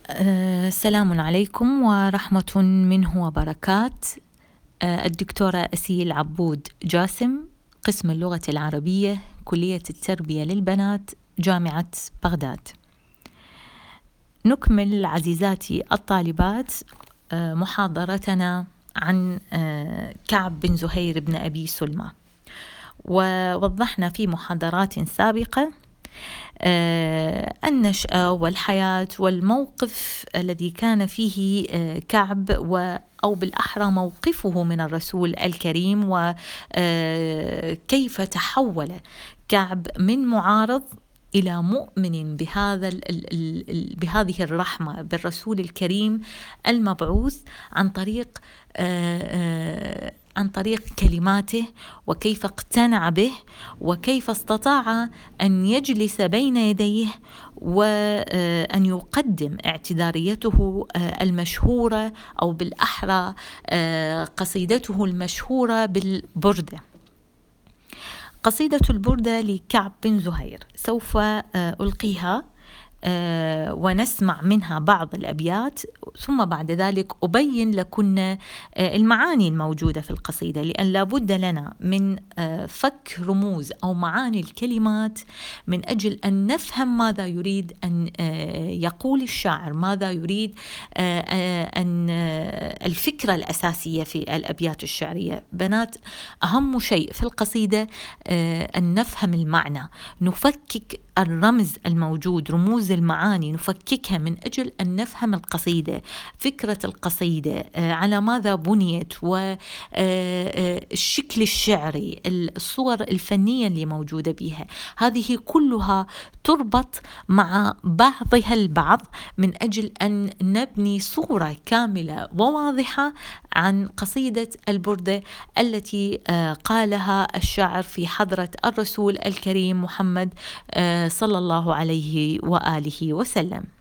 السلام عليكم ورحمة منه وبركات. الدكتورة أسيل عبود جاسم، قسم اللغة العربية، كلية التربية للبنات، جامعة بغداد. نكمل عزيزاتي الطالبات محاضرتنا عن كعب بن زهير بن أبي سلمى، ووضحنا في محاضرات سابقة النشأة والحياة والموقف الذي كان فيه كعب، أو بالأحرى موقفه من الرسول الكريم، وكيف تحول كعب من معارض إلى مؤمن بهذه الرحمة بالرسول الكريم المبعوث عن طريق كلماته، وكيف اقتنع به، وكيف استطاع أن يجلس بين يديه وأن يقدم اعتذاريته المشهورة، أو بالأحرى قصيدته المشهورة بالبردة. قصيدة البردة لكعب بن زهير سوف ألقيها ونسمع منها بعض الأبيات، ثم بعد ذلك أبين لكن المعاني الموجودة في القصيدة، لأن لابد لنا من فك رموز أو معاني الكلمات من أجل أن نفهم ماذا يريد أن يقول الشاعر، ماذا يريد أن الفكرة الأساسية في الأبيات الشعرية. بنات، أهم شيء في القصيدة أن نفهم المعنى، نفكك الرمز الموجود، رموز المعاني نفككها من أجل أن نفهم القصيدة، فكرة القصيدة، على ماذا بنيت، والشكل الشعري، الصور الفنية اللي موجودة بها. هذه كلها تربط مع بعضها البعض من أجل أن نبني صورة كاملة وواضحة عن قصيدة البردة التي قالها الشاعر في حضرة الرسول الكريم محمد صلى الله عليه وآله وسلم.